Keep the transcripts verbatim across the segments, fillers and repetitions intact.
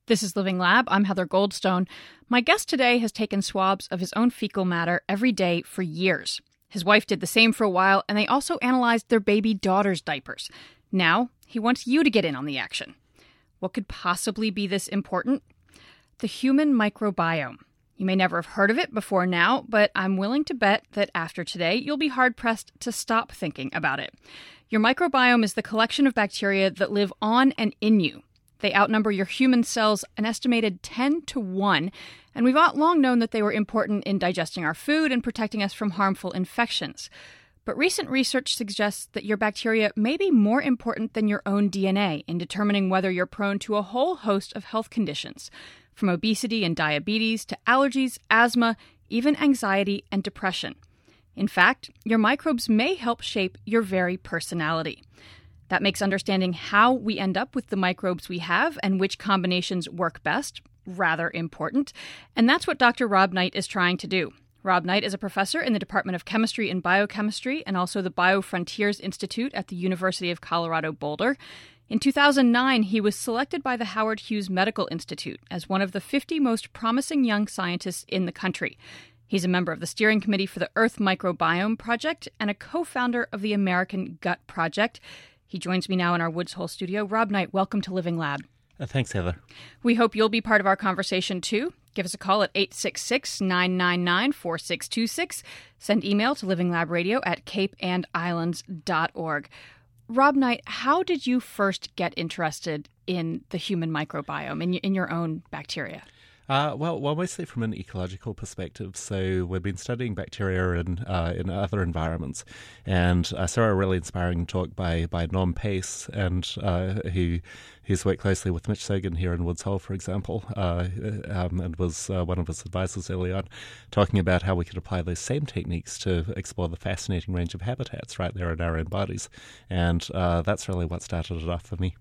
This is Living Lab. I'm Heather Goldstone. My guest today has taken swabs of his own fecal matter every day for years. His wife did the same for a while, and they also analyzed their baby daughter's diapers. Now, he wants you to get in on the action. What could possibly be this important? The human microbiome. You may never have heard of it before now, but I'm willing to bet that after today, you'll be hard-pressed to stop thinking about it. Your microbiome is the collection of bacteria that live on and in you. They outnumber your human cells an estimated ten to one, and we've long known that they were important in digesting our food and protecting us from harmful infections. But recent research suggests that your bacteria may be more important than your own D N A in determining whether you're prone to a whole host of health conditions, from obesity and diabetes to allergies, asthma, even anxiety and depression. In fact, your microbes may help shape your very personality. That makes understanding how we end up with the microbes we have and which combinations work best rather important. And that's what Doctor Rob Knight is trying to do. Rob Knight is a professor in the Department of Chemistry and Biochemistry and also the BioFrontiers Institute at the University of Colorado Boulder. In two thousand nine, he was selected by the Howard Hughes Medical Institute as one of the fifty most promising young scientists in the country. He's a member of the steering committee for the Earth Microbiome Project and a co-founder of the American Gut Project. He joins me now in our Woods Hole studio. Rob Knight, welcome to Living Lab. Uh, thanks, Heather. We hope you'll be part of our conversation, too. Give us a call at eight six six, nine nine nine, four six two six. Send email to livinglab.radio at cape and islands dot org. Rob Knight, how did you first get interested in the human microbiome, in, in your own bacteria? Uh, well, well, mostly from an ecological perspective. So we've been studying bacteria in uh, in other environments, and I saw a really inspiring talk by by Norm Pace, and uh, who who's worked closely with Mitch Sogan here in Woods Hole, for example, uh, um, and was uh, one of his advisors early on, talking about how we could apply those same techniques to explore the fascinating range of habitats right there in our own bodies, and uh, that's really what started it off for me.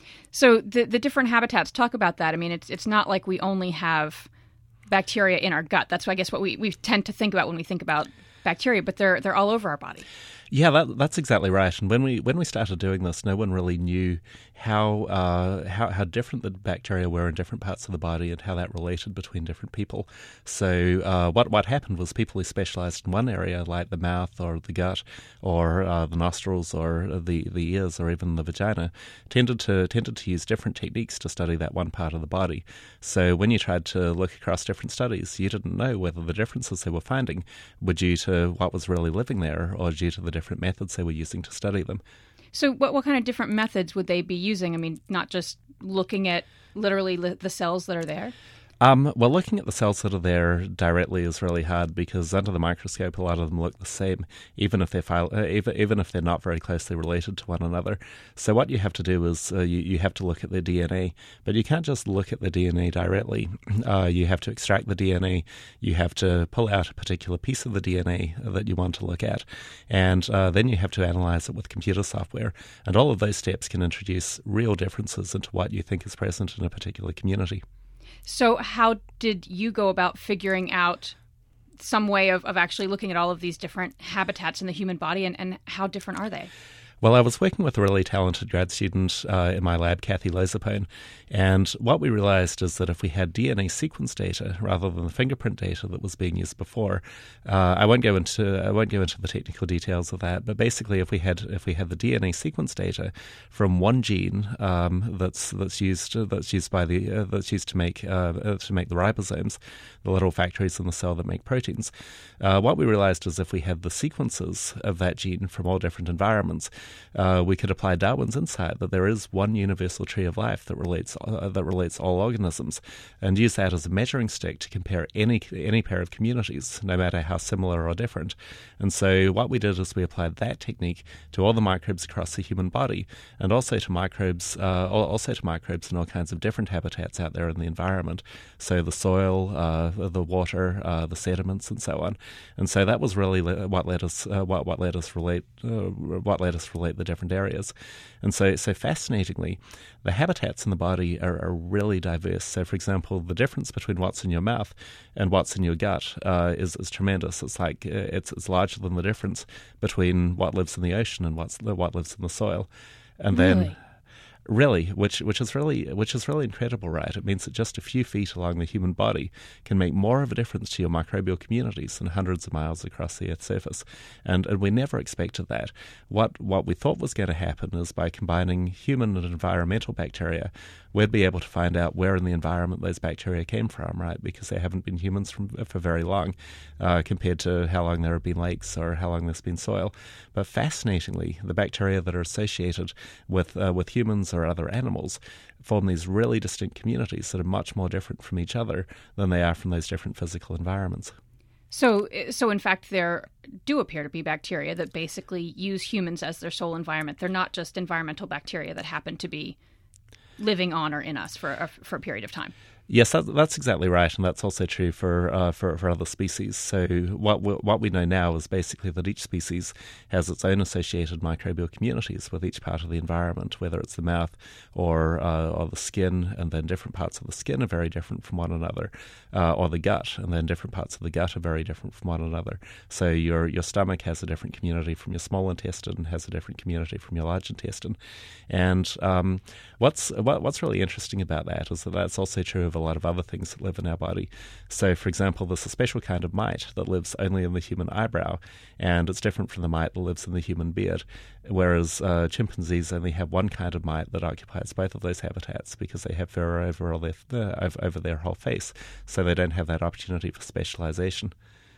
So the the different habitats, talk about that. I mean, it's it's not like we only have bacteria in our gut. That's, I guess, what we, we tend to think about when we think about bacteria, but they're they're all over our body. Yeah, that, that's exactly right. And when we when we started doing this, no one really knew how uh, how how different the bacteria were in different parts of the body and how that related between different people. So uh, what what happened was people who specialized in one area, like the mouth or the gut or uh, the nostrils or the, the ears or even the vagina, tended to tended to use different techniques to study that one part of the body. So when you tried to look across different studies, you didn't know whether the differences they were finding were due to what was really living there or due to the different methods they were using to study them. So what what kind of different methods would they be using? I mean, not just looking at literally li- the cells that are there? Um, well, looking at the cells that are there directly is really hard because under the microscope, a lot of them look the same, even if they're file, uh, even, even if they're not very closely related to one another. So what you have to do is uh, you, you have to look at their D N A, but you can't just look at the D N A directly. Uh, you have to extract the D N A. You have to pull out a particular piece of the D N A that you want to look at, and uh, then you have to analyze it with computer software. And all of those steps can introduce real differences into what you think is present in a particular community. So how did you go about figuring out some way of, of actually looking at all of these different habitats in the human body, and, and how different are they? Well, I was working with a really talented grad student uh, in my lab, Kathy Lozapone, and what we realized is that if we had D N A sequence data rather than the fingerprint data that was being used before, uh, I won't go into I won't go into the technical details of that, but basically, if we had if we had the D N A sequence data from one gene um, that's that's used that's used by the uh, that's used to make uh, to make the ribosomes, the little factories in the cell that make proteins, uh, what we realized is if we had the sequences of that gene from all different environments, Uh, we could apply Darwin's insight that there is one universal tree of life that relates uh, that relates all organisms, and use that as a measuring stick to compare any any pair of communities, no matter how similar or different. And so what we did is we applied that technique to all the microbes across the human body, and also to microbes uh, also to microbes in all kinds of different habitats out there in the environment. So the soil, uh, the water, uh, the sediments, and so on. And so that was really what let us uh, what what let us relate uh, what let us relate the different areas. And so, so fascinatingly, the habitats in the body are, are really diverse. So, for example, the difference between what's in your mouth and what's in your gut uh, is, is tremendous. It's like uh, it's, it's larger than the difference between what lives in the ocean and what's what lives in the soil. And really? then Really, which which is really which is really incredible, right? It means that just a few feet along the human body can make more of a difference to your microbial communities than hundreds of miles across the Earth's surface, and and we never expected that. What what we thought was going to happen is by combining human and environmental bacteria, we'd be able to find out where in the environment those bacteria came from, right? Because they haven't been humans from, for very long, uh, compared to how long there have been lakes or how long there's been soil. But fascinatingly, the bacteria that are associated with uh, with humans or other animals form these really distinct communities that are much more different from each other than they are from those different physical environments. So, so in fact, there do appear to be bacteria that basically use humans as their sole environment. They're not just environmental bacteria that happen to be living on or in us for a, for a period of time. Yes, that, that's exactly right, and that's also true for uh, for, for other species. So what we, what we know now is basically that each species has its own associated microbial communities with each part of the environment, whether it's the mouth or uh, or the skin, and then different parts of the skin are very different from one another, uh, or the gut, and then different parts of the gut are very different from one another. So your your stomach has a different community from your small intestine, has a different community from your large intestine, and um, what's what, what's really interesting about that is that that's also true of a lot of other things that live in our body. So, for example, there's a special kind of mite that lives only in the human eyebrow, and it's different from the mite that lives in the human beard, whereas uh, chimpanzees only have one kind of mite that occupies both of those habitats because they have fur over, all their, uh, over their whole face, so they don't have that opportunity for specialization.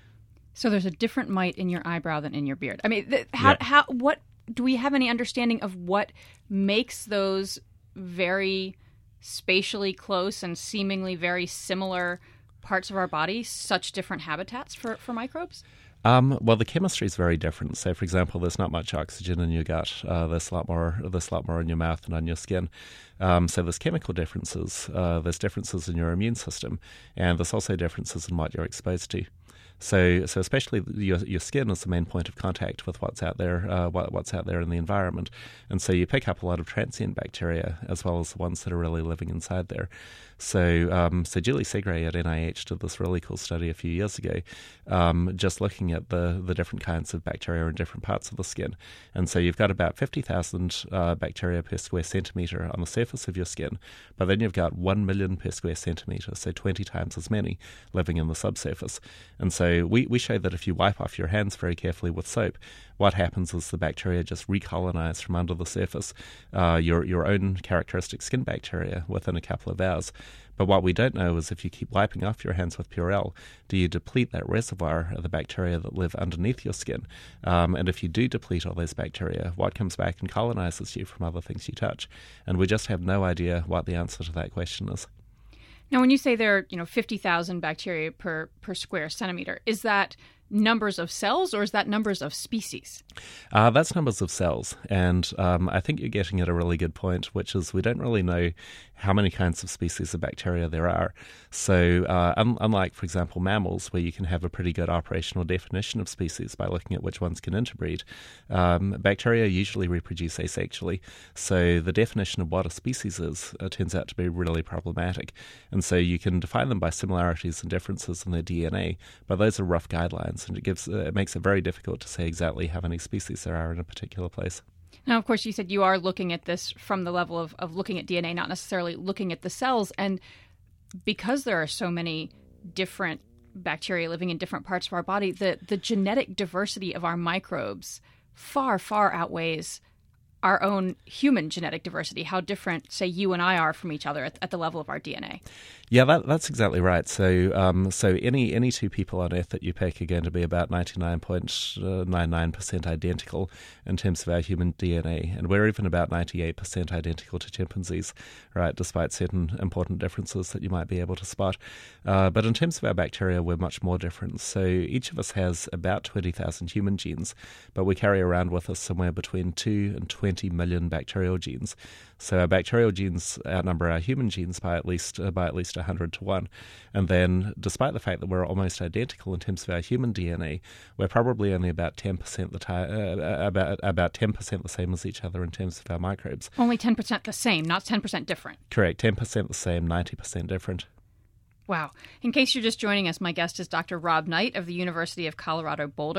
So there's a different mite in your eyebrow than in your beard. I mean, th- how, yeah. how, what, do we have any understanding of what makes those very spatially close and seemingly very similar parts of our body such different habitats for, for microbes? Um, well, the chemistry is very different. So, for example, there's not much oxygen in your gut. Uh, there's a lot more. There's a lot more in your mouth and on your skin. Um, so there's chemical differences. Uh, there's differences in your immune system, and there's also differences in what you're exposed to. So, so especially your your skin is the main point of contact with what's out there, uh, what, what's out there in the environment, and so you pick up a lot of transient bacteria as well as the ones that are really living inside there. So, um, so Julie Segre at N I H did this really cool study a few years ago, um, just looking at the the different kinds of bacteria in different parts of the skin, and so you've got about fifty thousand uh, bacteria per square centimeter on the surface of your skin, but then you've got one million per square centimeter, so twenty times as many living in the subsurface, and so. So we, we show that if you wipe off your hands very carefully with soap, what happens is the bacteria just recolonize from under the surface uh, your your own characteristic skin bacteria within a couple of hours. But what we don't know is if you keep wiping off your hands with Purell, do you deplete that reservoir of the bacteria that live underneath your skin? Um, and if you do deplete all those bacteria, what comes back and colonizes you from other things you touch? And we just have no idea what the answer to that question is. Now, when you say there are, you know, fifty thousand bacteria per, per square centimeter, is that numbers of cells or is that numbers of species? Uh, that's numbers of cells. And um, I think you're getting at a really good point, which is we don't really know how many kinds of species of bacteria there are. So uh, un- unlike, for example, mammals, where you can have a pretty good operational definition of species by looking at which ones can interbreed, um, bacteria usually reproduce asexually. So the definition of what a species is uh, turns out to be really problematic. And so you can define them by similarities and differences in their D N A, but those are rough guidelines, and it gives uh, it makes it very difficult to say exactly how many species there are in a particular place. Now, of course, you said you are looking at this from the level of, of looking at D N A, not necessarily looking at the cells. And because there are so many different bacteria living in different parts of our body, the, the genetic diversity of our microbes far, far outweighs our own human genetic diversity, how different, say, you and I are from each other at, at the level of our D N A. Yeah, that, that's exactly right. So um, so any any two people on Earth that you pick are going to be about ninety-nine point nine nine percent identical in terms of our human D N A. And we're even about ninety-eight percent identical to chimpanzees, right, despite certain important differences that you might be able to spot. Uh, but in terms of our bacteria, we're much more different. So each of us has about twenty thousand human genes, but we carry around with us somewhere between two and twenty million bacterial genes. So our bacterial genes outnumber our human genes by at least uh, by at least one hundred to one. And then, despite the fact that we're almost identical in terms of our human D N A, we're probably only about ten percent the ti- uh, about about ten percent the same as each other in terms of our microbes. Only ten percent the same, not ten percent different. Correct, ten percent the same, ninety percent different. Wow. In case you're just joining us, my guest is Doctor Rob Knight of the University of Colorado Boulder.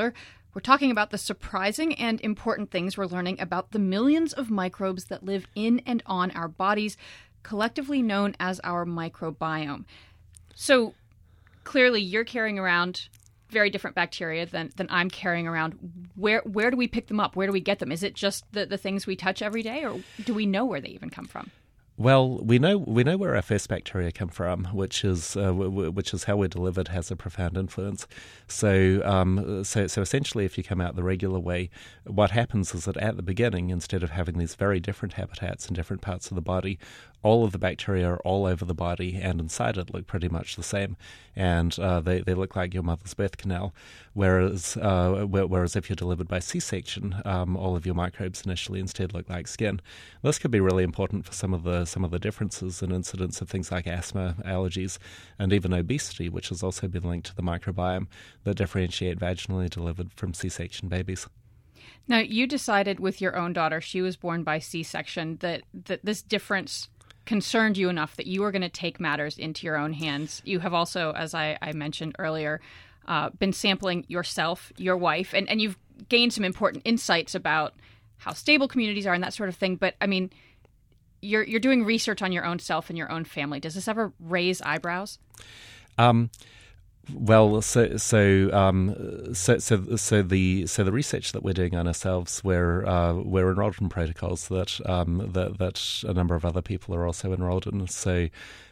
We're talking about the surprising and important things we're learning about the millions of microbes that live in and on our bodies, collectively known as our microbiome. So clearly you're carrying around very different bacteria than, than I'm carrying around. Where where do we pick them up? Where do we get them? Is it just the, the things we touch every day, or do we know where they even come from? Well, we know we know where our first bacteria come from, which is uh, w- w- which is how we're delivered has a profound influence. So, um, so, so essentially, if you come out the regular way, what happens is that at the beginning, instead of having these very different habitats in different parts of the body, all of the bacteria are all over the body, and inside it look pretty much the same, and uh, they they look like your mother's birth canal. Whereas uh, whereas if you're delivered by C-section, um, all of your microbes initially instead look like skin. This could be really important for some of the some of the differences in incidence of things like asthma, allergies, and even obesity, which has also been linked to the microbiome that differentiate vaginally delivered from C-section babies. Now, you decided with your own daughter, she was born by C-section, that, that this difference concerned you enough that you were going to take matters into your own hands. You have also, as I, I mentioned earlier, uh, been sampling yourself, your wife, and, and you've gained some important insights about how stable communities are and that sort of thing. But, I mean, you're you're doing research on your own self and your own family. Does this ever raise eyebrows? Um. Well, so so um, so so so the so the research that we're doing on ourselves, we're uh, we're enrolled in protocols that um, that that a number of other people are also enrolled in. So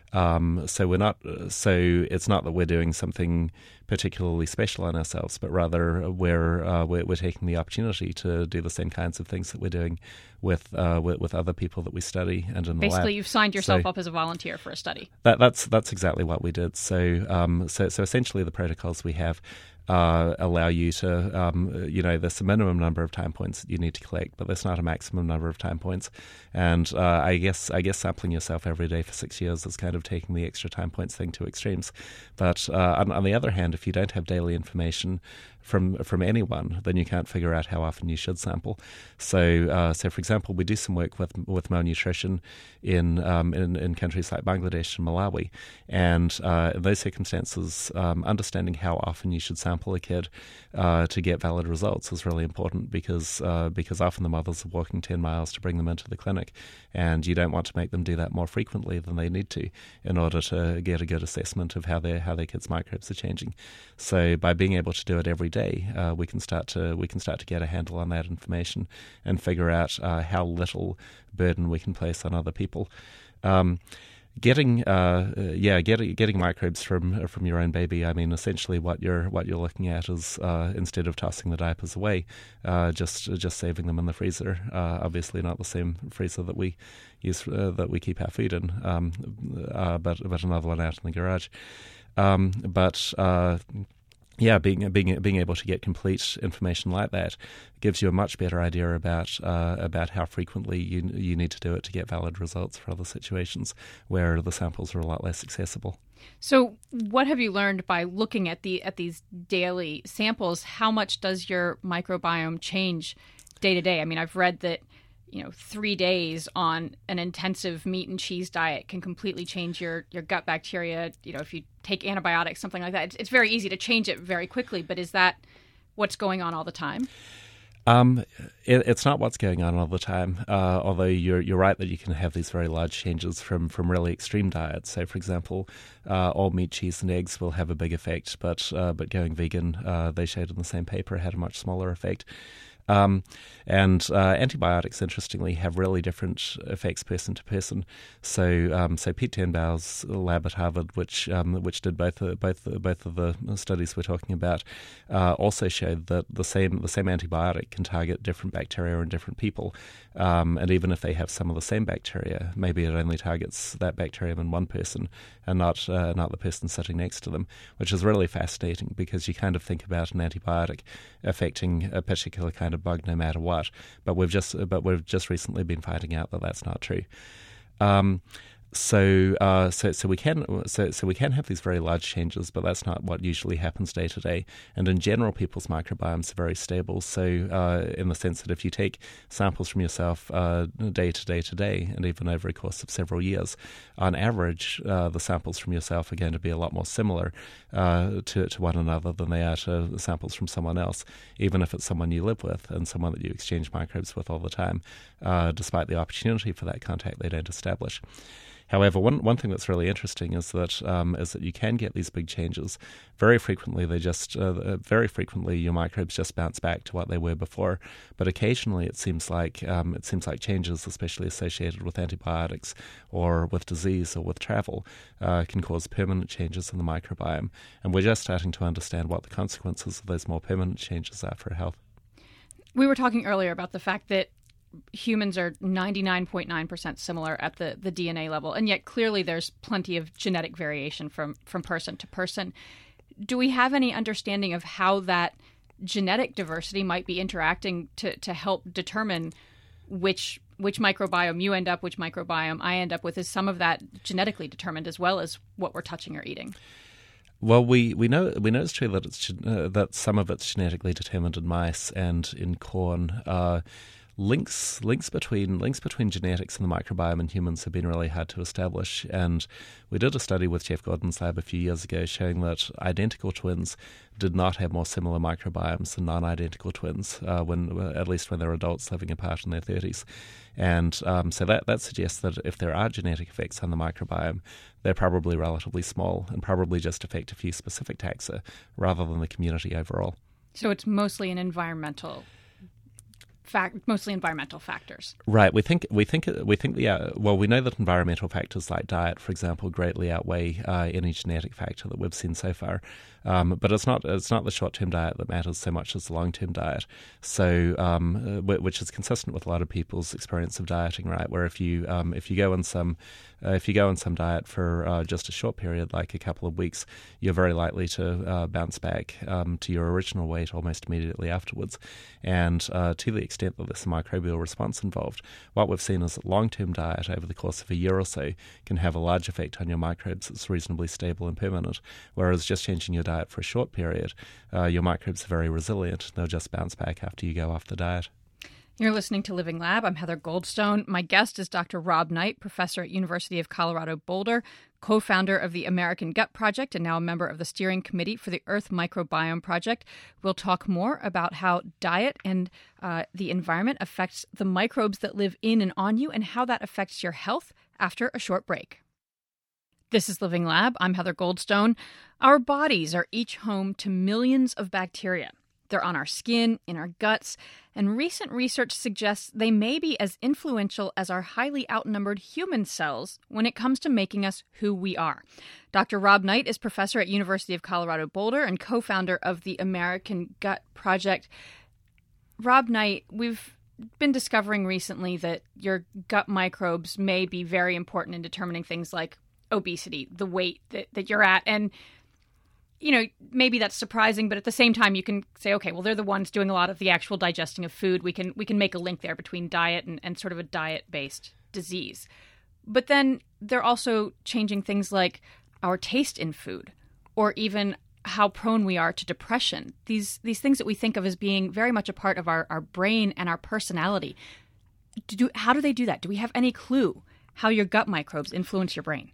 um, so we're not so it's not that we're doing something particularly special on ourselves, but rather we're uh, we're, we're taking the opportunity to do the same kinds of things that we're doing with uh, with, with other people that we study and in the lab. Basically, you've signed yourself so, up as a volunteer for a study. That, that's that's exactly what we did. So um, so so essentially, the protocols we have uh, allow you to um, you know there's a minimum number of time points that you need to collect, but there's not a maximum number of time points. And uh, I guess I guess sampling yourself every day for six years is kind of taking the extra time points thing to extremes. But uh, on, on the other hand, if you don't have daily information from from anyone, then you can't figure out how often you should sample. So, uh, so for example, we do some work with with malnutrition in um, in, in countries like Bangladesh and Malawi, and uh, in those circumstances, um, understanding how often you should sample a kid uh, to get valid results is really important because uh, because often the mothers are walking ten miles to bring them into the clinic, and you don't want to make them do that more frequently than they need to in order to get a good assessment of how their how their kids' microbes are changing. So, by being able to do it every day, Uh, we can start to we can start to get a handle on that information and figure out uh, how little burden we can place on other people. Um, getting uh, uh, yeah getting getting microbes from from your own baby. I mean, essentially what you're what you're looking at is uh, instead of tossing the diapers away, uh, just just saving them in the freezer. Uh, obviously, not the same freezer that we use uh, that we keep our food in, um, uh, but but another one out in the garage. Um, but uh, Yeah, being being being able to get complete information like that gives you a much better idea about uh, about how frequently you you need to do it to get valid results for other situations where the samples are a lot less accessible. So, what have you learned by looking at the at these daily samples? How much does your microbiome change day to day? I mean, I've read that, you know, three days on an intensive meat and cheese diet can completely change your, your gut bacteria. You know, if you take antibiotics, something like that, it's, it's very easy to change it very quickly. But is that what's going on all the time? Um, it, it's not what's going on all the time, uh, although you're you're right that you can have these very large changes from, from really extreme diets. So, for example, uh, all meat, cheese, and eggs will have a big effect, but uh, but going vegan, uh, they showed in the same paper, had a much smaller effect. Um, and uh, antibiotics, interestingly, have really different effects person to person. So, um, so Pete Tenbau's lab at Harvard, which um, which did both uh, both uh, both of the studies we're talking about, uh, also showed that the same the same antibiotic can target different bacteria in different people. Um, and even if they have some of the same bacteria, maybe it only targets that bacterium in one person and not uh, not the person sitting next to them, which is really fascinating because you kind of think about an antibiotic affecting a particular kind of bug no matter what. But we've just but we've just recently been finding out that that's not true. Um, So, uh, so, so we can, so, so we can have these very large changes, but that's not what usually happens day to day. And in general, people's microbiomes are very stable. So, uh, in the sense that if you take samples from yourself uh, day to day to day, and even over a course of several years, on average, uh, the samples from yourself are going to be a lot more similar uh, to to one another than they are to samples from someone else, even if it's someone you live with and someone that you exchange microbes with all the time. Uh, despite the opportunity for that contact, they don't establish. However, one one thing that's really interesting is that um, is that you can get these big changes. Very frequently, they just uh, very frequently your microbes just bounce back to what they were before. But occasionally, it seems like um, it seems like changes, especially associated with antibiotics or with disease or with travel, uh, can cause permanent changes in the microbiome. And we're just starting to understand what the consequences of those more permanent changes are for health. We were talking earlier about the fact that humans are ninety-nine point nine percent similar at the, the D N A level, and yet clearly there's plenty of genetic variation from, from person to person. Do we have any understanding of how that genetic diversity might be interacting to, to help determine which which microbiome you end up, which microbiome I end up with? Is some of that genetically determined as well as what we're touching or eating? Well, we, we know we know it's true that it's uh, that some of it's genetically determined in mice and in corn. Uh, Links links between links between genetics and the microbiome in humans have been really hard to establish, and we did a study with Jeff Gordon's lab a few years ago showing that identical twins did not have more similar microbiomes than non-identical twins, uh, when at least when they're adults living apart in their thirties. And um, so that, that suggests that if there are genetic effects on the microbiome, they're probably relatively small and probably just affect a few specific taxa rather than the community overall. So it's mostly an environmental Fact, mostly environmental factors. Right. We think we think we think yeah. Well, we know that environmental factors like diet, for example, greatly outweigh uh, any genetic factor that we've seen so far. Um, but it's not it's not the short-term diet that matters so much as the long-term diet. So, um, which is consistent with a lot of people's experience of dieting, right? Where if you um, if you go on some uh, if you go on some diet for uh, just a short period, like a couple of weeks, you're very likely to uh, bounce back um, to your original weight almost immediately afterwards. And uh, to the extent that there's a microbial response involved, what we've seen is that long-term diet over the course of a year or so can have a large effect on your microbes that's reasonably stable and permanent, whereas just changing your diet for a short period, uh, your microbes are very resilient. They'll just bounce back after you go off the diet. You're listening to Living Lab. I'm Heather Goldstone. My guest is Doctor Rob Knight, professor at University of Colorado Boulder, co-founder of the American Gut Project, and now a member of the steering committee for the Earth Microbiome Project. We'll talk more about how diet and uh, the environment affects the microbes that live in and on you and how that affects your health after a short break. This is Living Lab. I'm Heather Goldstone. Our bodies are each home to millions of bacteria. They're on our skin, in our guts, and recent research suggests they may be as influential as our highly outnumbered human cells when it comes to making us who we are. Doctor Rob Knight is professor at University of Colorado Boulder and co-founder of the American Gut Project. Rob Knight, we've been discovering recently that your gut microbes may be very important in determining things like obesity, the weight that, that you're at, and you know, maybe that's surprising, but at the same time, you can say, okay, well, they're the ones doing a lot of the actual digesting of food. We can we can make a link there between diet and, and sort of a diet-based disease. But then they're also changing things like our taste in food, or even how prone we are to depression. These these things that we think of as being very much a part of our, our brain and our personality. Do, how do they do that? Do we have any clue how your gut microbes influence your brain?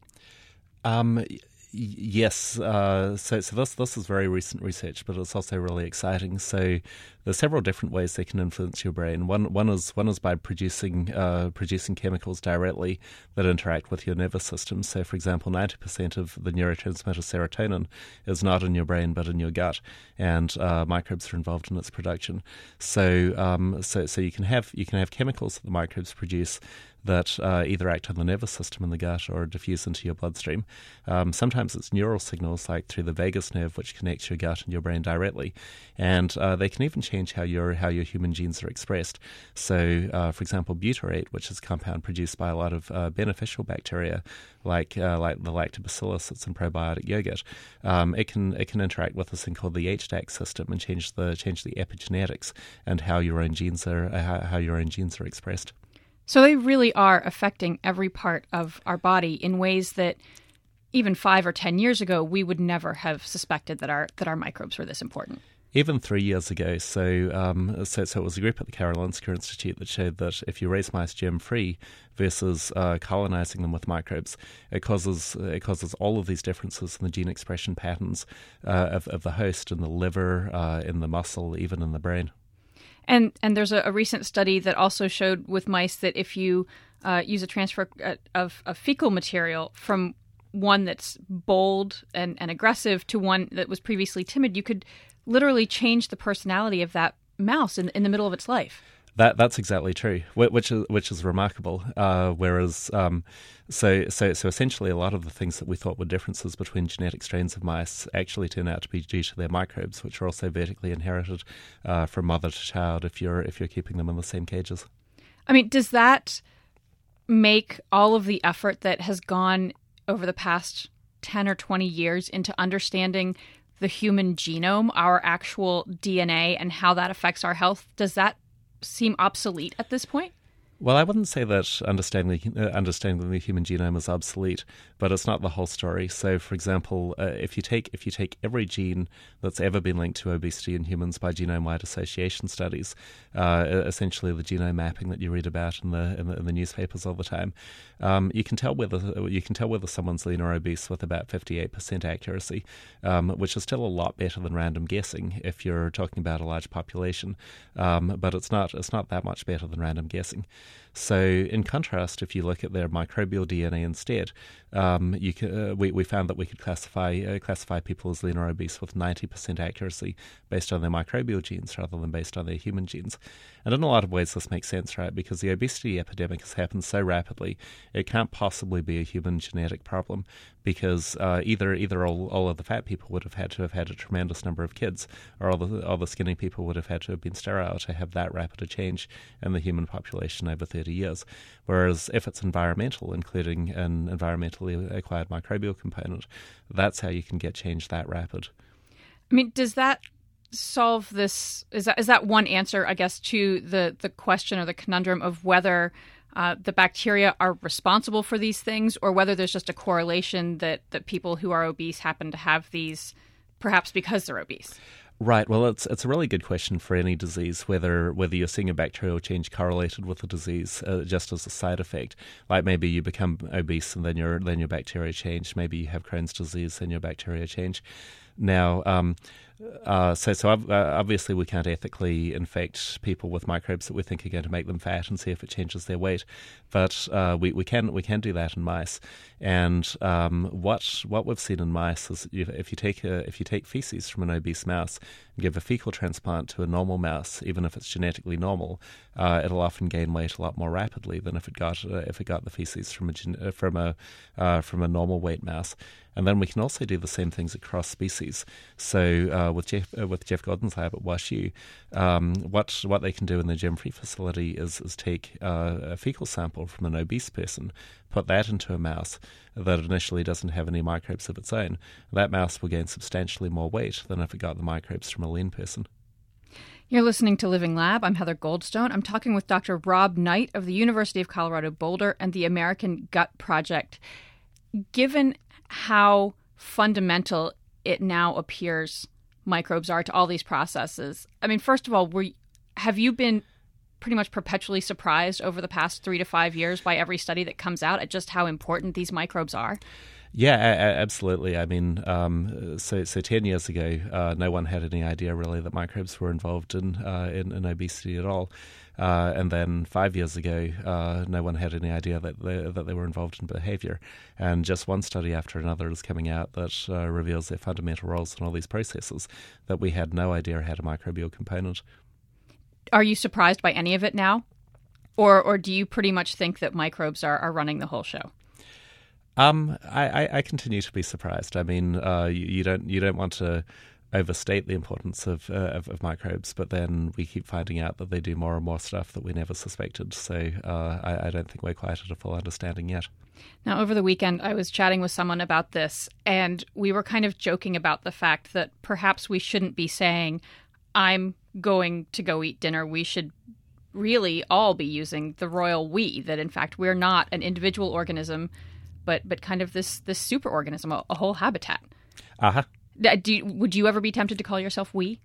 Um. Yes, uh, so so this this is very recent research, but it's also really exciting. So there's several different ways they can influence your brain. One one is one is by producing uh, producing chemicals directly that interact with your nervous system. So, for example, ninety percent of the neurotransmitter serotonin is not in your brain but in your gut, and uh, microbes are involved in its production. So um, so so you can have you can have chemicals that the microbes produce that uh, either act on the nervous system in the gut or diffuse into your bloodstream. Um, sometimes it's neural signals like through the vagus nerve, which connects your gut and your brain directly, and uh, they can even change how your how your human genes are expressed. So, uh, for example, butyrate, which is a compound produced by a lot of uh, beneficial bacteria, like uh, like the lactobacillus that's in probiotic yogurt, um, it can it can interact with this thing called the H D A C system and change the change the epigenetics and how your own genes are uh, how, how your own genes are expressed. So they really are affecting every part of our body in ways that even five or ten years ago, we would never have suspected that our that our microbes were this important. Even three years ago, so, um, so so it was a group at the Karolinska Institute that showed that if you raise mice germ-free versus uh, colonizing them with microbes, it causes it causes all of these differences in the gene expression patterns uh, of, of the host in the liver, uh, in the muscle, even in the brain. And and there's a, a recent study that also showed with mice that if you uh, use a transfer of, of fecal material from one that's bold and, and aggressive to one that was previously timid, you could literally change the personality of that mouse in, in the middle of its life. That that's exactly true, which is which is remarkable. Uh, whereas, um, so so so essentially, a lot of the things that we thought were differences between genetic strains of mice actually turn out to be due to their microbes, which are also vertically inherited uh, from mother to child if you're if you're keeping them in the same cages. I mean, does that make all of the effort that has gone over the past ten or twenty years into understanding the human genome, our actual D N A, and how that affects our health, does that seem obsolete at this point? Well, I wouldn't say that understanding uh, understanding the human genome is obsolete, but it's not the whole story. So, for example, uh, if you take if you take every gene that's ever been linked to obesity in humans by genome-wide association studies, uh, essentially the genome mapping that you read about in the in the, in the newspapers all the time, um, you can tell whether you can tell whether someone's lean or obese with about fifty-eight percent accuracy, um, which is still a lot better than random guessing if you're talking about a large population. Um, but it's not it's not that much better than random guessing. So, in contrast, if you look at their microbial D N A instead, um, you can, uh, we, we found that we could classify uh, classify people as lean or obese with ninety percent accuracy based on their microbial genes rather than based on their human genes. And in a lot of ways, this makes sense, right? Because the obesity epidemic has happened so rapidly, it can't possibly be a human genetic problem, because uh, either either all, all of the fat people would have had to have had a tremendous number of kids, or all the all the skinny people would have had to have been sterile to have that rapid a change in the human population over thirty years. Whereas if it's environmental, including an environmentally acquired microbial component, that's how you can get change that rapid. I mean, does that solve this? Is that is that one answer, I guess, to the, the question or the conundrum of whether uh, the bacteria are responsible for these things, or whether there's just a correlation that, that people who are obese happen to have these perhaps because they're obese? Right. Well, it's it's a really good question for any disease, whether whether you're seeing a bacterial change correlated with the disease uh, just as a side effect. Like maybe you become obese and then your then your bacteria change. Maybe you have Crohn's disease and your bacteria change. Now, um, uh, so so uh, obviously we can't ethically infect people with microbes that we think are going to make them fat and see if it changes their weight, but uh, we we can we can do that in mice. And um, what what we've seen in mice is if you take a, if you take feces from an obese mouse and give a fecal transplant to a normal mouse, even if it's genetically normal, uh, it'll often gain weight a lot more rapidly than if it got uh, if it got the feces from a from a uh, from a normal weight mouse. And then we can also do the same things across species. So uh, with Jeff uh, with Jeff Godden's lab at WashU, um, what what they can do in the germ-free facility is is take uh, a fecal sample from an obese person, put that into a mouse that initially doesn't have any microbes of its own. That mouse will gain substantially more weight than if it got the microbes from a lean person. You're listening to Living Lab. I'm Heather Goldstone. I'm talking with Doctor Rob Knight of the University of Colorado Boulder and the American Gut Project. Given how fundamental it now appears microbes are to all these processes, I mean, first of all, were have you been pretty much perpetually surprised over the past three to five years by every study that comes out at just how important these microbes are? Yeah, a- absolutely. I mean, um, so so ten years ago, uh, no one had any idea really that microbes were involved in uh, in, in obesity at all. Uh, and then five years ago, uh, no one had any idea that they, that they were involved in behavior. And just one study after another is coming out that uh, reveals their fundamental roles in all these processes that we had no idea had a microbial component. Are you surprised by any of it now? Or or do you pretty much think that microbes are, are running the whole show? Um, I, I, I continue to be surprised. I mean, uh, you, you don't you don't want to overstate the importance of, uh, of of microbes, but then we keep finding out that they do more and more stuff that we never suspected. So uh, I, I don't think we're quite at a full understanding yet. Now, over the weekend, I was chatting with someone about this, and we were kind of joking about the fact that perhaps we shouldn't be saying, I'm going to go eat dinner. We should really all be using the royal we, that in fact we're not an individual organism, but but kind of this this superorganism, a, a whole habitat. Uh-huh. Do you, would you ever be tempted to call yourself we?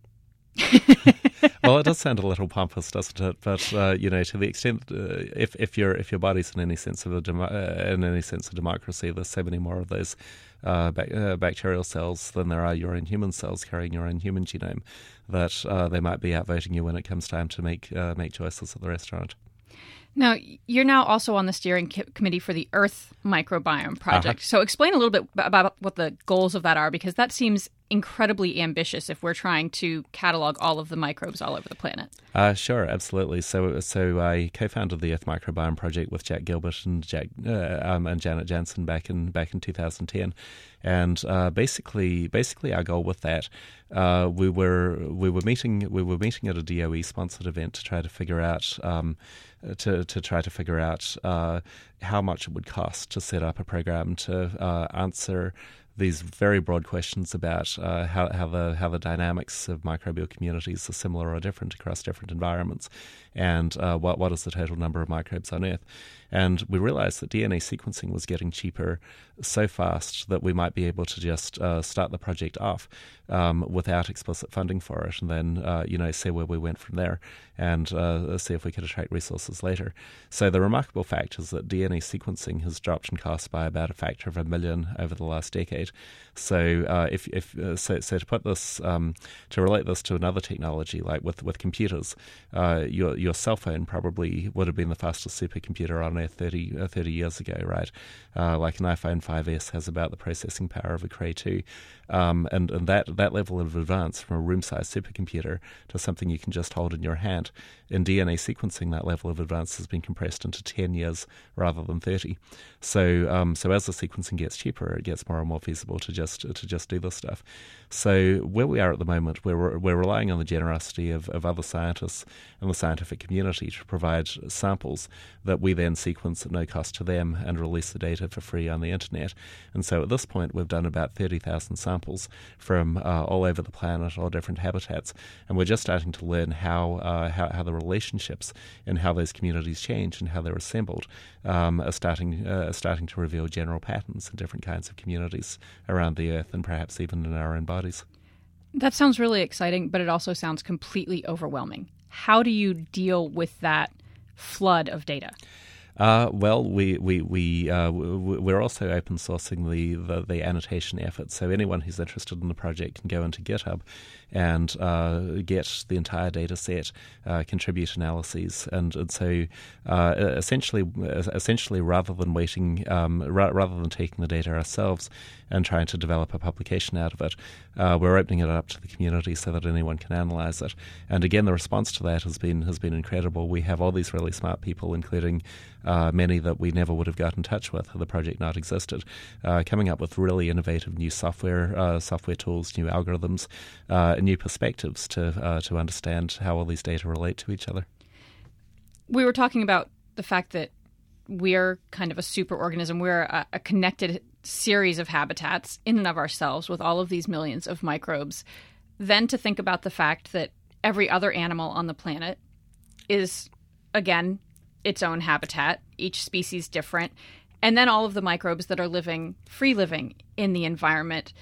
Well, it does sound a little pompous, doesn't it? But uh, you know, to the extent, uh, if if your if your body's in any sense of a demo- uh, in any sense of democracy, there's so many more of those uh, bac- uh, bacterial cells than there are your own human cells carrying your own human genome, that uh, they might be outvoting you when it comes time to make uh, make choices at the restaurant. Now, you're now also on the steering co- committee for the Earth Microbiome Project. Uh-huh. So explain a little bit about what the goals of that are, because that seems incredibly ambitious if we're trying to catalog all of the microbes all over the planet. Uh, sure, absolutely. So, so I co-founded the Earth Microbiome Project with Jack Gilbert and Jack uh, um, and Janet Jansen back in back in two thousand ten, and uh, basically, basically our goal with that, uh, we were we were meeting we were meeting at a D O E sponsored event to try to figure out um, to to try to figure out uh, how much it would cost to set up a program to uh, answer these very broad questions about uh, how, how the how the dynamics of microbial communities are similar or different across different environments, and uh, what what is the total number of microbes on Earth. And we realized that D N A sequencing was getting cheaper so fast that we might be able to just uh, start the project off um, without explicit funding for it, and then uh, you know see where we went from there, and uh, see if we could attract resources later. So the remarkable fact is that D N A sequencing has dropped in cost by about a factor of a million over the last decade. So uh, if if uh, so, so to put this um, to relate this to another technology, like with with computers, uh, your your cell phone probably would have been the fastest supercomputer on Earth thirty, uh, thirty years ago, right? Uh, like an iPhone five S has about the processing power of a Cray two, um, and and that that level of advance from a room-sized supercomputer to something you can just hold in your hand. In D N A sequencing, that level of advance has been compressed into ten years rather than thirty. So um, so as the sequencing gets cheaper, it gets more and more feasible to just to just do this stuff. So where we are at the moment, we're we're relying on the generosity of, of other scientists and the scientific community to provide samples that we then sequence at no cost to them and release the data for free on the internet. And so at this point, we've done about thirty thousand samples from uh, all over the planet, all different habitats, and we're just starting to learn how uh, how, how the relationships and how those communities change and how they're assembled um, are starting uh, are starting to reveal general patterns in different kinds of communities around the Earth and perhaps even in our own bodies. That sounds really exciting, but it also sounds completely overwhelming. How do you deal with that flood of data? Uh, well, we we we uh, we're also open sourcing the, the the annotation effort, so anyone who's interested in the project can go into GitHub and uh, get the entire data set, uh, contribute analyses, and, and so uh, essentially, essentially, rather than waiting, um, ra- rather than taking the data ourselves and trying to develop a publication out of it, uh, we're opening it up to the community so that anyone can analyze it. And again, the response to that has been has been incredible. We have all these really smart people, including uh, many that we never would have got in touch with had the project not existed, uh, coming up with really innovative new software, uh, software tools, new algorithms, uh, and new perspectives to uh, to understand how all these data relate to each other. We were talking about the fact that we're kind of a superorganism. We're a, a connected series of habitats in and of ourselves with all of these millions of microbes. Then to think about the fact that every other animal on the planet is, again, its own habitat, each species different, and then all of the microbes that are living, free living in the environment.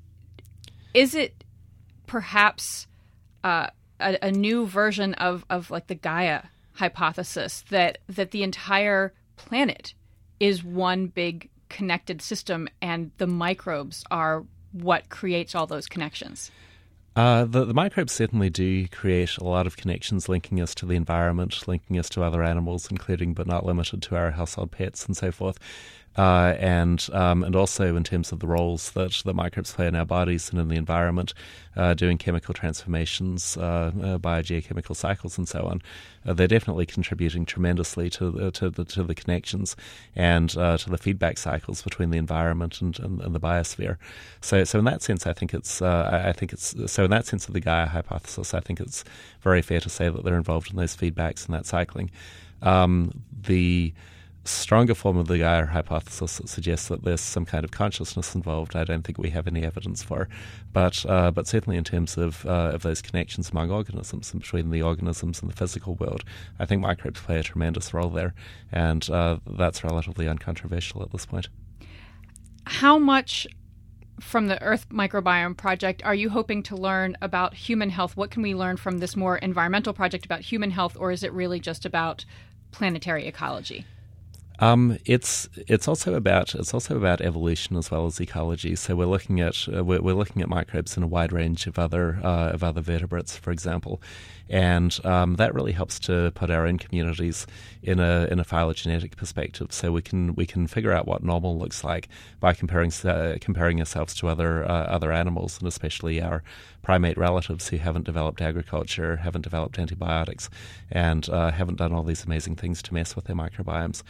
Is it perhaps uh, a, a new version of, of like the Gaia hypothesis that that the entire planet is one big connected system and the microbes are what creates all those connections? Uh, the, the microbes certainly do create a lot of connections, linking us to the environment, linking us to other animals, including but not limited to our household pets and so forth. Uh, and um, and also in terms of the roles that the microbes play in our bodies and in the environment, uh, doing chemical transformations, uh, uh, biogeochemical cycles, and so on, uh, they're definitely contributing tremendously to the, to the to the connections and uh, to the feedback cycles between the environment and, and, and the biosphere. So so in that sense, I think it's uh, I think it's so in that sense of the Gaia hypothesis, I think it's very fair to say that they're involved in those feedbacks and that cycling. Um, the stronger form of the Gaia hypothesis that suggests that there's some kind of consciousness involved, I don't think we have any evidence for. But uh, but certainly in terms of uh, of those connections among organisms and between the organisms and the physical world, I think microbes play a tremendous role there, and uh, that's relatively uncontroversial at this point. How much from the Earth Microbiome Project are you hoping to learn about human health? What can we learn from this more environmental project about human health, or is it really just about planetary ecology? Um, it's it's also about it's also about evolution as well as ecology. So we're looking at uh, we're, we're looking at microbes in a wide range of other uh, of other vertebrates, for example, and um, that really helps to put our own communities in a in a phylogenetic perspective. So we can we can figure out what normal looks like by comparing uh, comparing ourselves to other uh, other animals, and especially our primate relatives who haven't developed agriculture, haven't developed antibiotics, and uh, haven't done all these amazing things to mess with their microbiomes.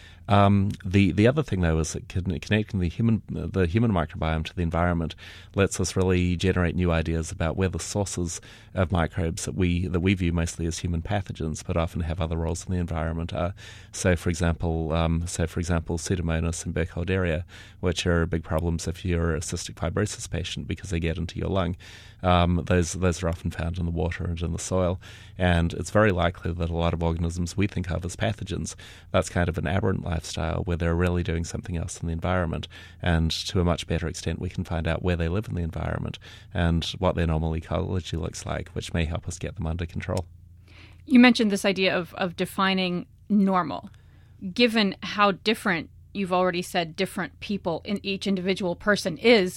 Um, the the other thing, though, is that connecting the human the human microbiome to the environment lets us really generate new ideas about where the sources of microbes that we that we view mostly as human pathogens, but often have other roles in the environment are. So, for example, um, so for example, Pseudomonas and Burkholderia, which are big problems if you're a cystic fibrosis patient because they get into your lung. Um, those those are often found in the water and in the soil, and it's very likely that a lot of organisms we think of as pathogens, that's kind of an aberrant lifestyle where they're really doing something else in the environment, and to a much better extent we can find out where they live in the environment and what their normal ecology looks like, which may help us get them under control. You mentioned this idea of, of defining normal. Given how different, you've already said, different people in each individual person is,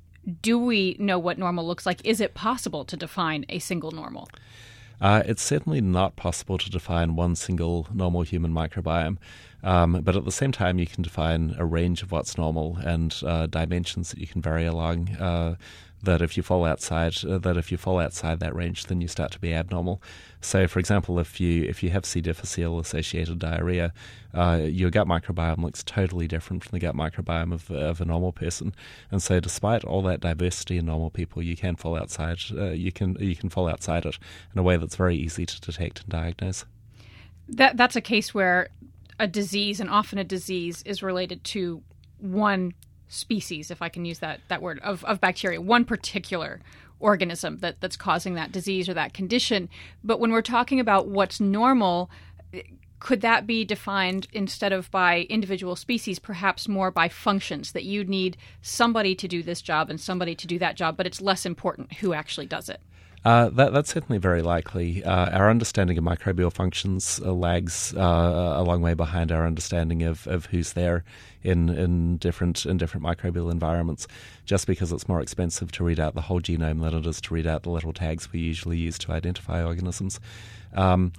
do we know what normal looks like? Is it possible to define a single normal? Uh, it's certainly not possible to define one single normal human microbiome, um, but at the same time you can define a range of what's normal and uh, dimensions that you can vary along. Uh, that if you fall outside, uh, that if you fall outside that range, then you start to be abnormal. So, for example, if you if you have C. difficile associated diarrhea, uh, your gut microbiome looks totally different from the gut microbiome of, of a normal person. And so, despite all that diversity in normal people, you can fall outside. Uh, you can you can fall outside it in a way that's very easy to detect and diagnose. That that's a case where a disease, and often a disease, is related to one species, if I can use that that word, of, of bacteria, one particular organism that, that's causing that disease or that condition. But when we're talking about what's normal, could that be defined instead of by individual species, perhaps more by functions, that you need somebody to do this job and somebody to do that job, but it's less important who actually does it? Uh, that, that's certainly very likely. Uh, our understanding of microbial functions uh, lags uh, a long way behind our understanding of, of who's there in, in different in different microbial environments, just because it's more expensive to read out the whole genome than it is to read out the little tags we usually use to identify organisms. Um,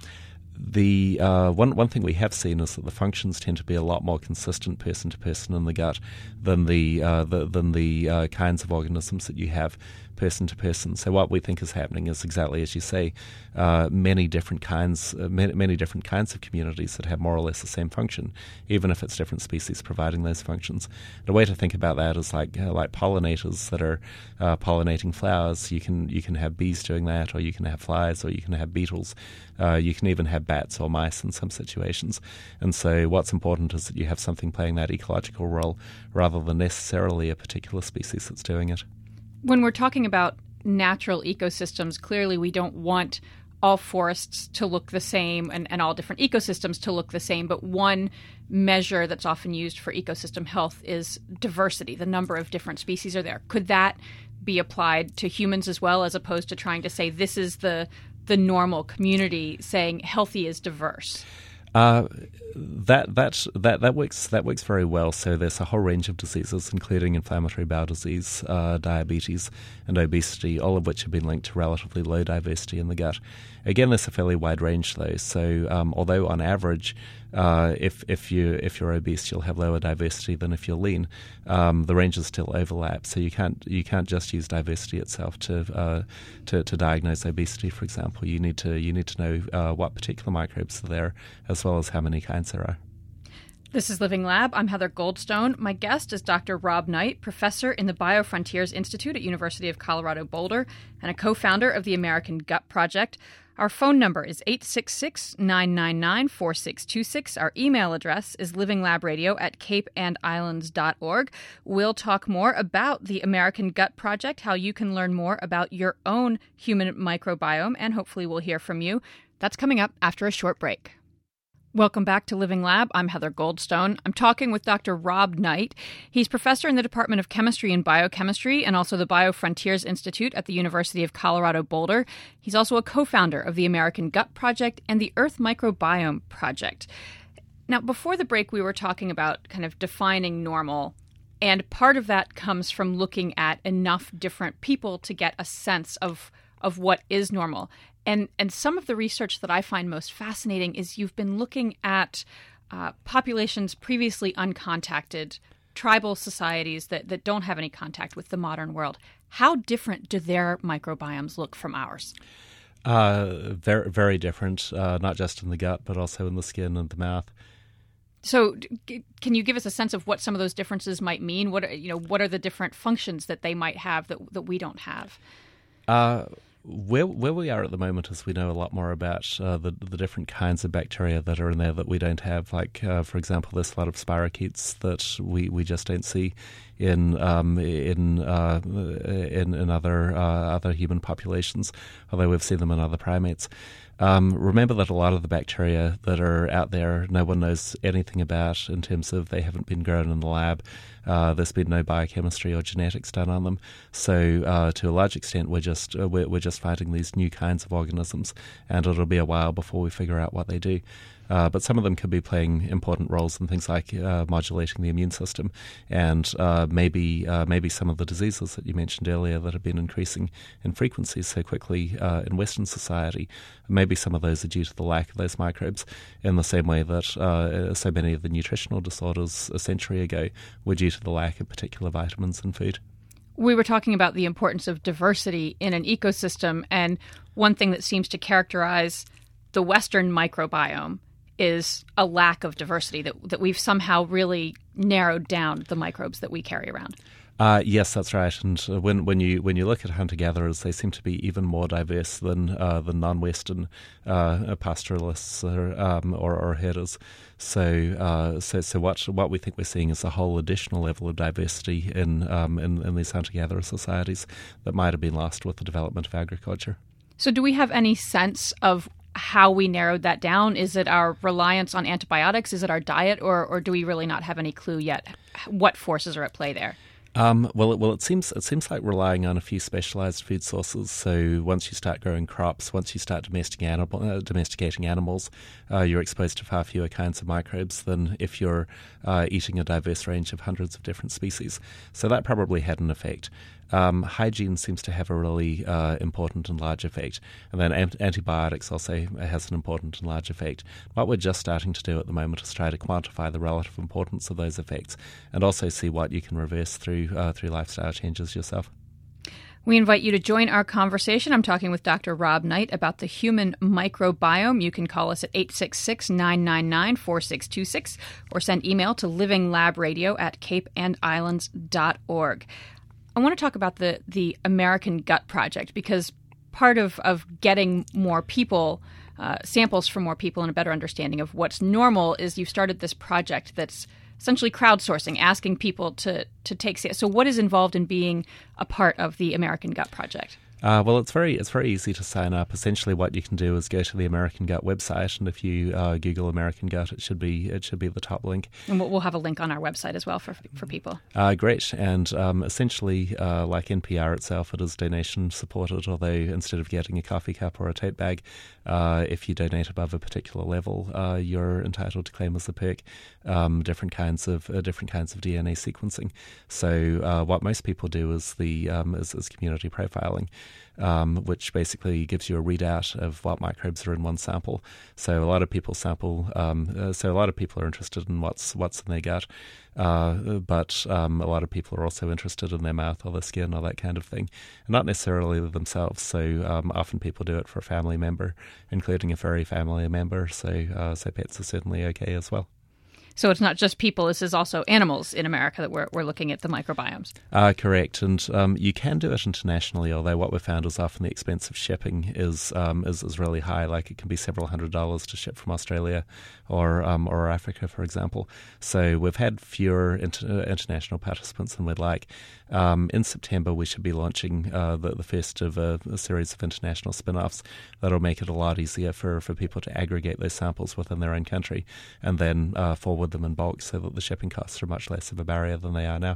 The uh, one one thing we have seen is that the functions tend to be a lot more consistent person to person in the gut than the, uh, the than the uh, kinds of organisms that you have person to person. So what we think is happening is exactly as you say, uh, many different kinds, uh, many, many different kinds of communities that have more or less the same function, even if it's different species providing those functions. And a way to think about that is like uh, like pollinators that are uh, pollinating flowers. You can you can have bees doing that, or you can have flies, or you can have beetles. Uh, you can even have bats or mice in some situations. And so what's important is that you have something playing that ecological role rather than necessarily a particular species that's doing it. When we're talking about natural ecosystems, clearly we don't want all forests to look the same and, and all different ecosystems to look the same. But one measure that's often used for ecosystem health is diversity, the number of different species are there. Could that be applied to humans as well, as opposed to trying to say this is the the normal community, saying healthy is diverse? Uh, that that that that works that works very well. So there's a whole range of diseases, including inflammatory bowel disease, uh, diabetes, and obesity, all of which have been linked to relatively low diversity in the gut. Again, there's a fairly wide range, though. So um, although on average, uh, if if you if you're obese, you'll have lower diversity than if you're lean, um, the ranges still overlap. So you can't you can't just use diversity itself to uh, to, to diagnose obesity, for example. You need to you need to know uh, what particular microbes are there, as well as how many kinds there are. This is Living Lab. I'm Heather Goldstone. My guest is Doctor Rob Knight, professor in the BioFrontiers Institute at University of Colorado Boulder and a co-founder of the American Gut Project. Our phone number is eight six six, nine nine nine, four six two six. Our email address is livinglab.radio at cape and islands dot org. We'll talk more about the American Gut Project, how you can learn more about your own human microbiome, and hopefully we'll hear from you. That's coming up after a short break. Welcome back to Living Lab. I'm Heather Goldstone. I'm talking with Doctor Rob Knight. He's professor in the Department of Chemistry and Biochemistry and also the BioFrontiers Institute at the University of Colorado Boulder. He's also a co-founder of the American Gut Project and the Earth Microbiome Project. Now, before the break, we were talking about kind of defining normal, and part of that comes from looking at enough different people to get a sense of, of what is normal. And and some of the research that I find most fascinating is you've been looking at uh, populations previously uncontacted, tribal societies that, that don't have any contact with the modern world. How different do their microbiomes look from ours? Uh, very, very different, uh, not just in the gut, but also in the skin and the mouth. So can you give us a sense of what some of those differences might mean? What are, you know, what are the different functions that they might have that, that we don't have? Uh Where where we are at the moment is we know a lot more about uh, the the different kinds of bacteria that are in there that we don't have. Like, uh, for example, there's a lot of spirochetes that we, we just don't see in um, in, uh, in in other uh, other human populations, although we've seen them in other primates. Um, remember that a lot of the bacteria that are out there, no one knows anything about in terms of they haven't been grown in the lab. Uh, there's been no biochemistry or genetics done on them, so uh, to a large extent, we're just uh, we're, we're just finding these new kinds of organisms, and it'll be a while before we figure out what they do. Uh, but some of them could be playing important roles in things like uh, modulating the immune system, and uh, maybe uh, maybe some of the diseases that you mentioned earlier that have been increasing in frequency so quickly uh, in Western society. Maybe some of those are due to the lack of those microbes, in the same way that uh, so many of the nutritional disorders a century ago were due to the lack of particular vitamins in food. We were talking about the importance of diversity in an ecosystem, and one thing that seems to characterize the Western microbiome is a lack of diversity, that that we've somehow really narrowed down the microbes that we carry around. Uh, yes, that's right. And uh, when when you when you look at hunter-gatherers, they seem to be even more diverse than uh, the non-Western uh, pastoralists or, um, or, or herders. So, uh, so so what what we think we're seeing is a whole additional level of diversity in um, in, in these hunter-gatherer societies that might have been lost with the development of agriculture. So, do we have any sense of how we narrowed that down? Is it our reliance on antibiotics? Is it our diet? Or, or do we really not have any clue yet what forces are at play there? Um, well, it, well, it seems it seems like relying on a few specialized food sources. So once you start growing crops, once you start domesticating, animal, uh, domesticating animals, uh, you're exposed to far fewer kinds of microbes than if you're uh, eating a diverse range of hundreds of different species. So that probably had an effect. Um, hygiene seems to have a really uh, important and large effect. And then ant- antibiotics also has an important and large effect. What we're just starting to do at the moment is try to quantify the relative importance of those effects and also see what you can reverse through uh, through lifestyle changes yourself. We invite you to join our conversation. I'm talking with Doctor Rob Knight about the human microbiome. You can call us at eight six six, nine nine nine, four six two six or send email to livinglab.radio at cape and islands dot org. I want to talk about the, the American Gut Project, because part of, of getting more people, uh, samples from more people and a better understanding of what's normal is you've started this project that's essentially crowdsourcing, asking people to, to take – so what is involved in being a part of the American Gut Project? Uh, well, it's very it's very easy to sign up. Essentially, what you can do is go to the American Gut website, and if you uh, Google American Gut, it should be it should be the top link. And we'll have a link on our website as well for for people. Uh, great, and um, essentially, uh, like N P R itself, it is donation supported. Although instead of getting a coffee cup or a tote bag, uh, if you donate above a particular level, uh, you're entitled to claim as a perk um, different kinds of uh, different kinds of D N A sequencing. So uh, what most people do is the um, is, is community profiling. Um, which basically gives you a readout of what microbes are in one sample. So a lot of people sample. Um, uh, so a lot of people are interested in what's what's in their gut, uh, but um, a lot of people are also interested in their mouth or their skin or that kind of thing, and not necessarily themselves. So um, often people do it for a family member, including a furry family member. So uh, so pets are certainly okay as well. So it's not just people, this is also animals in America that we're, we're looking at the microbiomes. Uh, correct. And um, you can do it internationally, although what we've found is often the expense of shipping is, um, is is really high. Like it can be several hundred dollars to ship from Australia or um, or Africa, for example. So we've had fewer inter- international participants than we'd like. Um, in September, we should be launching uh, the, the first of a, a series of international spin-offs that'll make it a lot easier for, for people to aggregate those samples within their own country and then uh, forward them in bulk so that the shipping costs are much less of a barrier than they are now.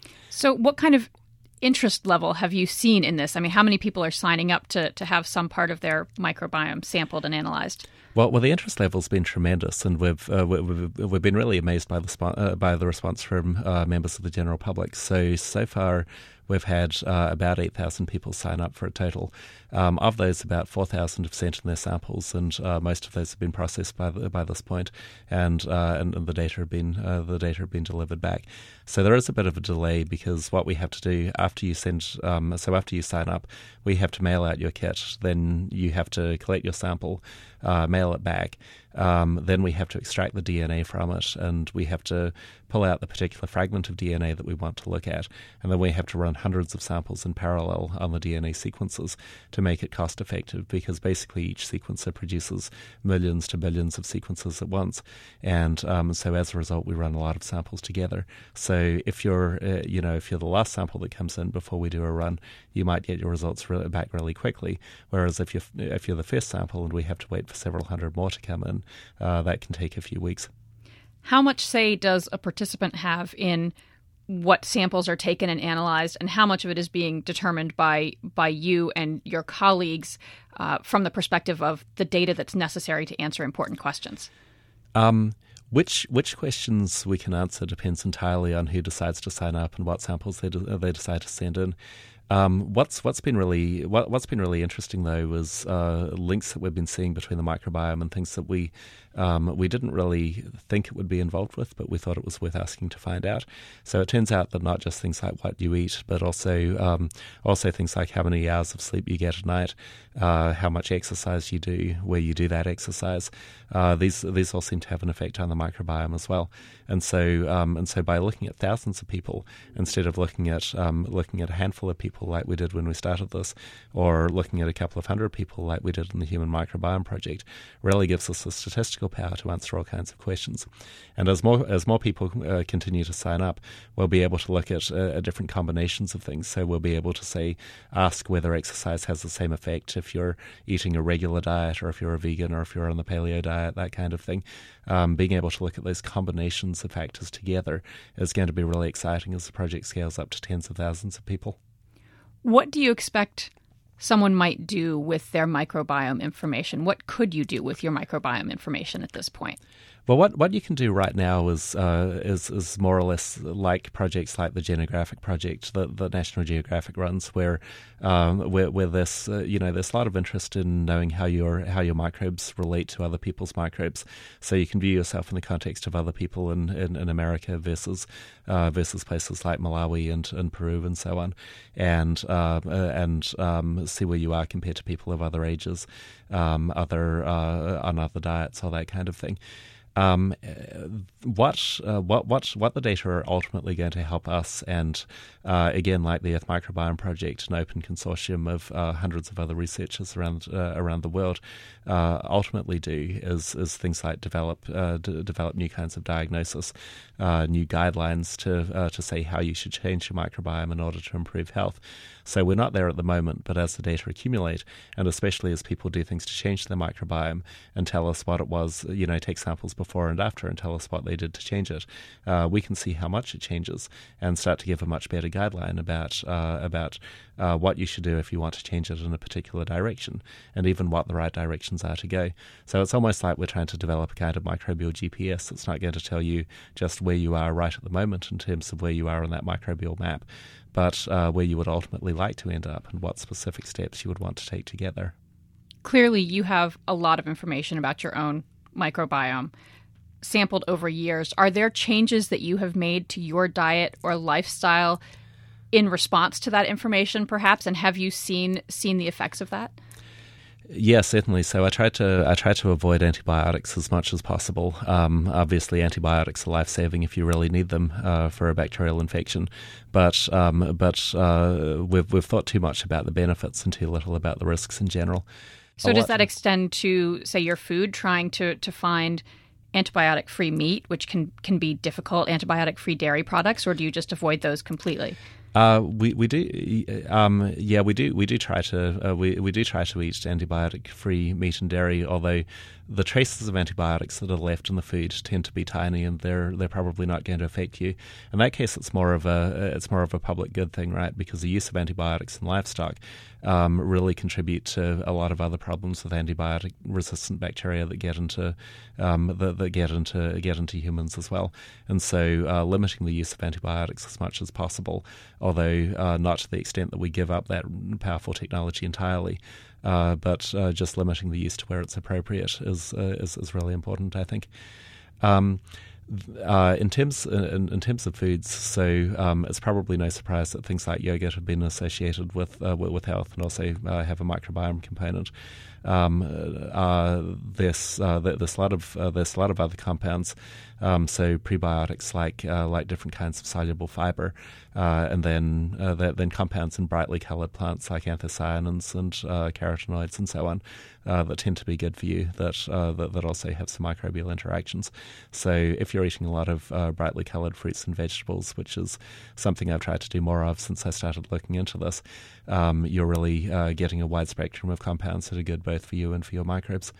So what kind of interest level have you seen in this? I mean, how many people are signing up to, to have some part of their microbiome sampled and analyzed? Well, well, the interest level's been tremendous, and we've uh, we've, we've been really amazed by the spo- uh, by the response from uh, members of the general public. So so far, we've had uh, about eight thousand people sign up for a total. Um, of those, about four thousand have sent in their samples, and uh, most of those have been processed by the, by this point, and, uh, and and the data have been uh, the data have been delivered back. So there is a bit of a delay because what we have to do after you send, um, so after you sign up, we have to mail out your kit. Then you have to collect your sample, uh, mail it back. Um, then we have to extract the D N A from it, and we have to pull out the particular fragment of D N A that we want to look at, and then we have to run hundreds of samples in parallel on the D N A sequences to make it cost effective, because basically each sequencer produces millions to billions of sequences at once, and um, so as a result we run a lot of samples together. So if you're uh, you know if you're the last sample that comes in before we do a run, you might get your results re- back really quickly, whereas if you're if you're the first sample and we have to wait for several hundred more to come in, uh, that can take a few weeks. How much say does a participant have in what samples are taken and analyzed, and how much of it is being determined by by you and your colleagues uh, from the perspective of the data that's necessary to answer important questions? Um, which which questions we can answer depends entirely on who decides to sign up and what samples they de- they decide to send in. Um, what's what's been really what, what's been really interesting though is uh, links that we've been seeing between the microbiome and things that we um, we didn't really think it would be involved with, but we thought it was worth asking to find out. So it turns out that not just things like what you eat, but also um, also things like how many hours of sleep you get at night, uh, how much exercise you do, where you do that exercise. Uh, these these all seem to have an effect on the microbiome as well. And so um, and so by looking at thousands of people instead of looking at um, looking at a handful of people like we did when we started this, or looking at a couple of hundred people like we did in the Human Microbiome Project, really gives us the statistical power to answer all kinds of questions. And as more as more people uh, continue to sign up, we'll be able to look at uh, different combinations of things. So we'll be able to say, ask whether exercise has the same effect if you're eating a regular diet, or if you're a vegan, or if you're on the paleo diet, that kind of thing. Um, being able to look at those combinations of factors together is going to be really exciting as the project scales up to tens of thousands of people. What do you expect someone might do with their microbiome information? What could you do with your microbiome information at this point? Well, what, what you can do right now is, uh, is is more or less like projects like the Genographic project that, that National Geographic runs, where um, where, where there's uh, you know there's a lot of interest in knowing how your how your microbes relate to other people's microbes. So you can view yourself in the context of other people in, in, in America versus uh, versus places like Malawi and, and Peru and so on, and uh, and um, see where you are compared to people of other ages, um, other uh, on other diets, all that kind of thing. Um, what uh, what what what the data are ultimately going to help us, and uh, again, like the Earth Microbiome Project, an open consortium of uh, hundreds of other researchers around uh, around the world, uh, ultimately do is is things like develop uh, d- develop new kinds of diagnosis, uh, new guidelines to uh, to say how you should change your microbiome in order to improve health. So we're not there at the moment, but as the data accumulate, and especially as people do things to change their microbiome and tell us what it was, you know, take samples before and after and tell us what they did to change it, uh, we can see how much it changes and start to give a much better guideline about uh, about uh, what you should do if you want to change it in a particular direction, and even what the right directions are to go. So it's almost like we're trying to develop a kind of microbial G P S that's not going to tell you just where you are right at the moment in terms of where you are on that microbial map, but uh, where you would ultimately like to end up and what specific steps you would want to take together. Clearly, you have a lot of information about your own microbiome sampled over years. Are there changes that you have made to your diet or lifestyle in response to that information, perhaps? And have you seen seen the effects of that? Yeah, certainly. So I try to I try to avoid antibiotics as much as possible. Um, obviously, antibiotics are life-saving if you really need them uh, for a bacterial infection, but um, but uh, we've we've thought too much about the benefits and too little about the risks in general. So does that extend to, say, your food, trying to, to find antibiotic-free meat, which can, can be difficult, antibiotic-free dairy products, or do you just avoid those completely? Uh, we we do um, yeah we do we do try to uh, we we do try to eat antibiotic-free meat and dairy, although the traces of antibiotics that are left in the food tend to be tiny, and they're they're probably not going to affect you. In that case, it's more of a it's more of a public good thing, right? Because the use of antibiotics in livestock um, really contribute to a lot of other problems with antibiotic-resistant bacteria that get into um, that, that get into get into humans as well. And so, uh, limiting the use of antibiotics as much as possible, although uh, not to the extent that we give up that powerful technology entirely. Uh, but uh, just limiting the use to where it's appropriate is uh, is, is really important, I think. Um, uh, in terms in, in terms of foods, so um, it's probably no surprise that things like yogurt have been associated with uh, with health and also uh, have a microbiome component. Um, uh, there's uh, there's a lot of uh, there's a lot of other compounds. Um, so prebiotics like uh, like different kinds of soluble fiber, uh, and then uh, then compounds in brightly coloured plants like anthocyanins and uh, carotenoids and so on uh, that tend to be good for you. That, uh, that that also have some microbial interactions. So if you're eating a lot of uh, brightly coloured fruits and vegetables, which is something I've tried to do more of since I started looking into this, um, you're really uh, getting a wide spectrum of compounds that are good both for you and for your microbes.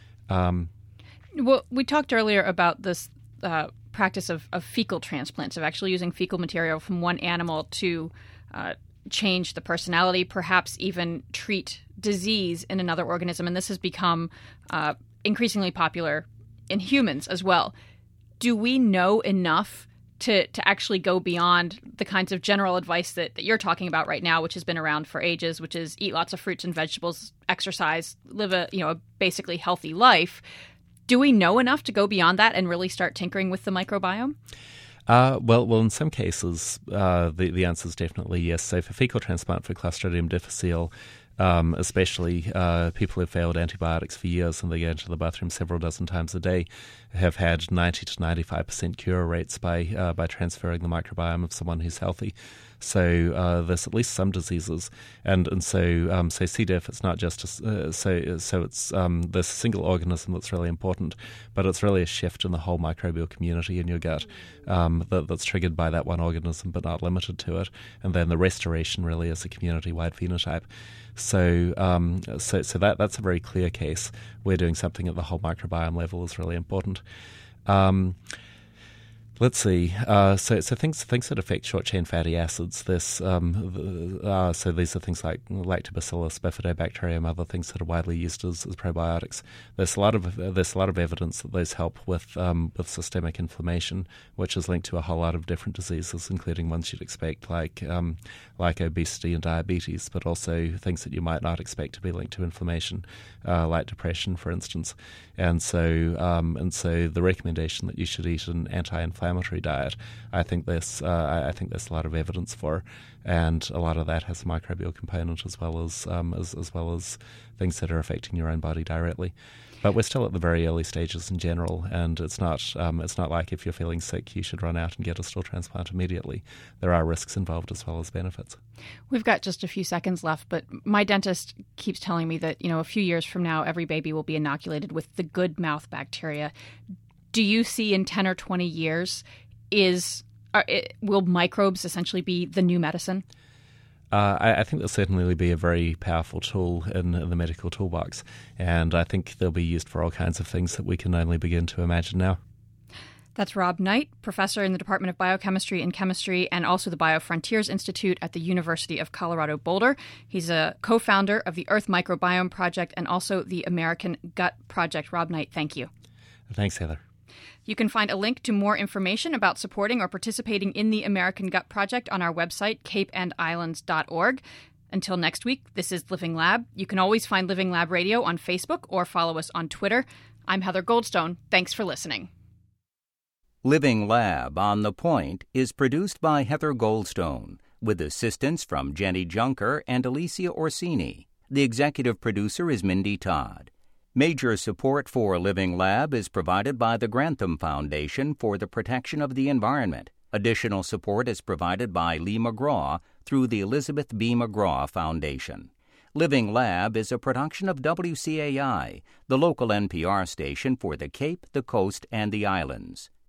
Um, well, we talked earlier about this. Uh, practice of, of fecal transplants, of actually using fecal material from one animal to uh, change the personality, perhaps even treat disease in another organism. And this has become uh, increasingly popular in humans as well. Do we know enough to, to actually go beyond the kinds of general advice that, that you're talking about right now, which has been around for ages, which is eat lots of fruits and vegetables, exercise, live a, you know, a basically healthy life? Do we know enough to go beyond that and really start tinkering with the microbiome? Uh, well, well, in some cases, uh, the the answer is definitely yes. So for fecal transplant for Clostridium difficile, um, especially uh, people who've failed antibiotics for years and they go into the bathroom several dozen times a day, have had ninety to ninety-five percent cure rates by uh, by transferring the microbiome of someone who's healthy. So uh, there's at least some diseases, and and so um, so C. diff. It's not just a, uh, so so it's um, this single organism that's really important, but it's really a shift in the whole microbial community in your gut um, that, that's triggered by that one organism, but not limited to it. And then the restoration really is a community-wide phenotype. So um, so so that that's a very clear case where doing something at the whole microbiome level is really important. Um, Let's see. Uh, so, so things things that affect short chain fatty acids. This um, uh, so these are things like Lactobacillus, Bifidobacterium, other things that are widely used as, as probiotics. There's a lot of there's a lot of evidence that those help with um, with systemic inflammation, which is linked to a whole lot of different diseases, including ones you'd expect like um, like obesity and diabetes, but also things that you might not expect to be linked to inflammation, uh, like depression, for instance. And so um, and so the recommendation that you should eat an anti-inflammatory diet, I think there's uh, I think there's a lot of evidence for, and a lot of that has a microbial component as well as um, as, as well as things that are affecting your own body directly. But we're still at the very early stages in general, and it's not um, it's not like if you're feeling sick you should run out and get a stool transplant immediately. There are risks involved as well as benefits. We've got just a few seconds left, but my dentist keeps telling me that, you know, a few years from now every baby will be inoculated with the good mouth bacteria. Do you see in ten or twenty years, is are, it, will microbes essentially be the new medicine? Uh, I, I think there'll certainly be a very powerful tool in, in the medical toolbox, and I think they'll be used for all kinds of things that we can only begin to imagine now. That's Rob Knight, professor in the Department of Biochemistry and Chemistry and also the BioFrontiers Institute at the University of Colorado Boulder. He's a co-founder of the Earth Microbiome Project and also the American Gut Project. Rob Knight, thank you. Thanks, Heather. You can find a link to more information about supporting or participating in the American Gut Project on our website, cape and islands dot org. Until next week, this is Living Lab. You can always find Living Lab Radio on Facebook or follow us on Twitter. I'm Heather Goldstone. Thanks for listening. Living Lab on The Point is produced by Heather Goldstone with assistance from Jenny Junker and Alicia Orsini. The executive producer is Mindy Todd. Major support for Living Lab is provided by the Grantham Foundation for the Protection of the Environment. Additional support is provided by Lee McGraw through the Elizabeth B. McGraw Foundation. Living Lab is a production of W C A I, the local N P R station for the Cape, the Coast, and the Islands.